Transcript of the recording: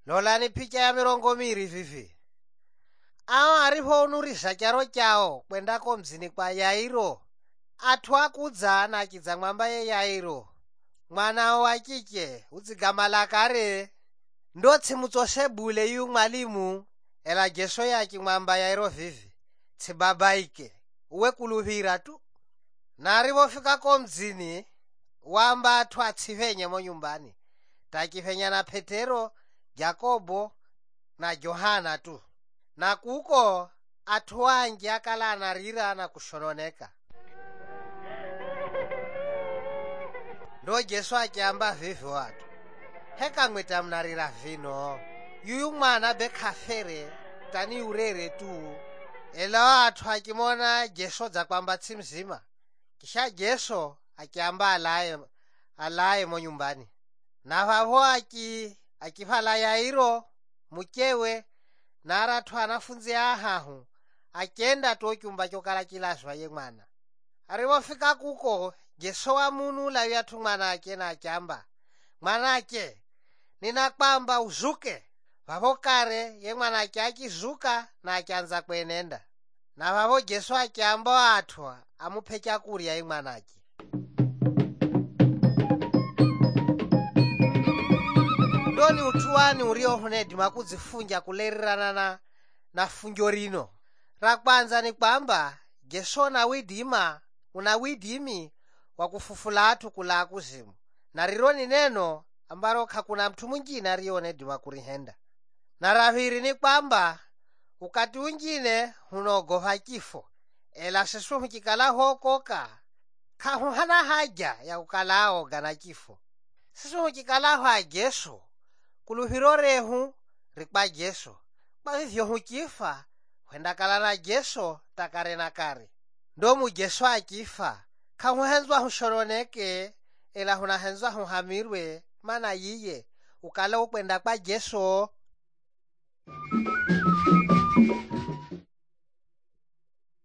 Lolani picha ya 20 vivi. Awo aripo unurisa charo chawo kwendako mzini kwa Yairo. Athu akudzana achidza mwamba ye Yairo. Mwana wa chiche udzigama kare. Ndotsimutsose bule yu mwalimu. Ela Jesu yaki mwamba Yairo vivi. Tsibabaike. Uwe kuluhira tu. Na aripofikako mzini. Wamba athu atsivenye mo nyumbani. Takivenya na Petero, Jakobo na Johana tu. Na kuko athu wanji akala anarira na kushononeka. Ndo Jesu achiamba vivi watu. Heka mwita mnarira vino. Yuyu mwana bekhafere tani urere tu. Ela athu akimona Jesu dzakwamba tsimzima. Kisha Jesu akiamba alaye mo nyumbani. Na vavo akiphala Yairo muchewe na arathu anafunzi ahahu akenda to chumba chokala chilazwa ye mwana. Aripofika kuko Jesu wamunula yathu mwana ake na achamba, mwana ake ninakwamba uzuke. Vavo kare ye mwana ake akizuka na achanza kwenenda. Na vavo Jesu akiamba athu amuphe chakurya ye mwana ake. Ndoni uthuwani uriyo hunedima kudzifunja kulerirana na funjo rino. Rakwanza ni kwamba Jesu una widimi wa kufufula athu kula kuzimu. Na riro ni neno ambaro hakuna mtu mwingine ariyonedima kurihenda. Na raviri ni kwamba ukati wengine hunogopa kifo. Ela sesu hukikala hokoka hana haja ya kukala oga na kifo. Sesu hukikala ha Jesu. Kuluhiro rehu rikpa Jesu. Kwa hivyo hukifa huenda kala na Jesu takare na kare. Ndomu Jesu akifa kahuhenzwa hushononeke ela hunahenzwa huhamirwe mana yiye ukala ukwenda kwa Jesu.